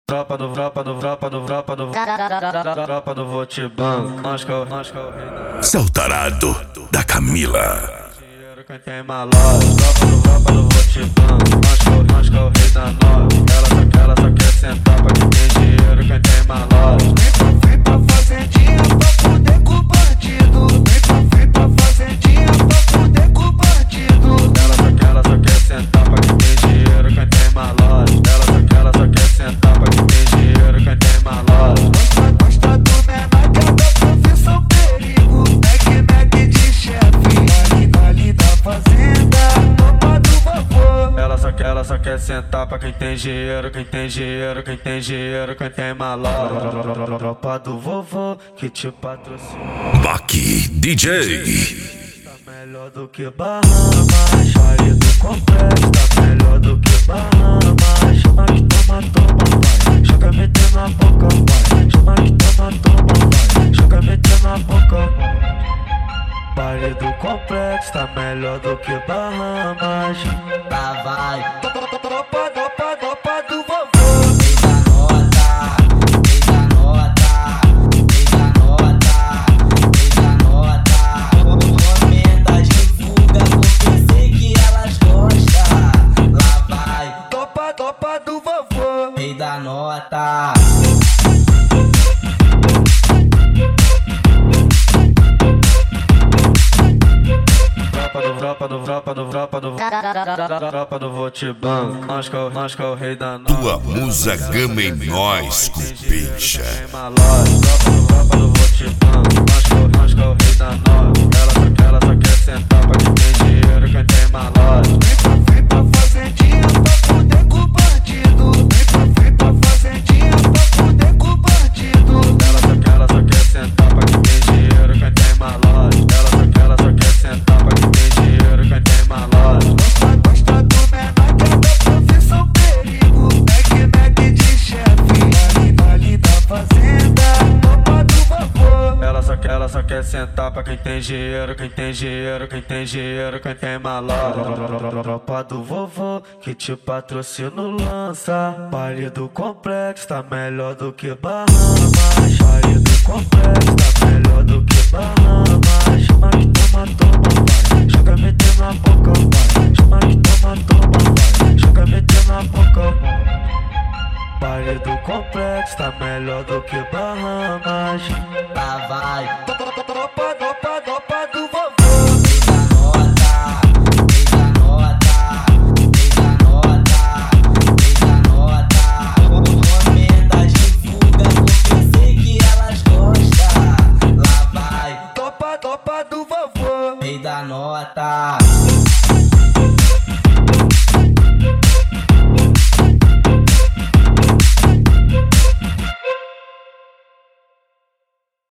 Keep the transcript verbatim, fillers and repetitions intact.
Tropa do tropa do tropa do tropa do tropa do Votibanco. Nós que eu, nós que eu rei. Saltarado da Camila. Dinheiro quem tem malote. Tropa do tropa do Votibanco. Nós que eu, nós que eu rei da nove. Ela só, ela só quer sentar pra quem tem dinheiro quem tem malote. Vem pra, vem pra fazendinha pra poder com o bandido. Vem pra, vem pra fazendinha pra poder com o bandido. Ela só, ela só quer sentar pra quem tem dinheiro quem tem malote. Ela só, ela só quer sentar pra quem tem dinheiro quem tem malote. Gosta, gosta do menor que é da profissão perigo. Mac, Mac de chefe. Ali, ali da fazenda, tropa do vovô. Ela só quer, ela só quer sentar pra quem tem dinheiro, quem tem dinheiro, quem tem dinheiro, quem tem malote. Tropa do vovô que te patrocina. Baki D J. Tá melhor do que Bahamas. Baile do complexo tá melhor do que Bahamas. Chama que toma, toma, vai. Joga metendo na boca, vai. Chama que toma, toma, vai. Joga metendo na boca, vai. Baile do complexo tá melhor do que Bahamas. Tá, vai. Tropa, tropa, tropa do vovô. Vem da nota, vem da nota, vem da nota, vem da nota. Comenta, divulga, porque eu sei que elas gostam. Lá vai. Tropa, tropa do vovô. Vem da nota. Tropa do tropa do tropa do tropa do tropa do Votibanco. Nós que eu, nós que eu rei da nova. Tua musa gama em nós, cupincha. Tropa do tropa do Votibanco. Nós que eu, nós que eu rei da nova. Ela só, ela só quer sentar pra quem tem dinheiro, quem tem malote. Vem pra, vem pra fazendinha pra poder com o bandido. Vem pra, vem pra fazendinha pra poder com o bandido. Ela só, ela só quer sentar pra quem tem dinheiro, quem tem malote. Ela só, ela só quer sentar pra quem tem dinheiro, quem tem malote. Gosta, gosta do menor que é da profissão perigo. Mac, Mac de chefe. Ali, ali da fazenda, tropa do vovô. Ela só quer, ela só quer sentar pra quem tem dinheiro, quem tem dinheiro, quem tem dinheiro, quem tem malote. Tropa do vovô que te patrocina lança. Baile do complexo tá melhor do que Bahamas. Baile do complexo tá melhor do que Bahamas. Chama que toma, toma, vai. Joga metendo na boca, vai. Chama que toma, toma, vai. Joga metendo na boca, vai. Baile do complexo tá melhor do que Bahamas. Tá, vai. Tropa, tropa, tropa do vovô. Vem da nota, vem da nota, vem da nota, vem da nota. Comenta, divulga, porque eu sei que elas gostam. Lá vai. Tropa, tropa do vovô. Vem da nota.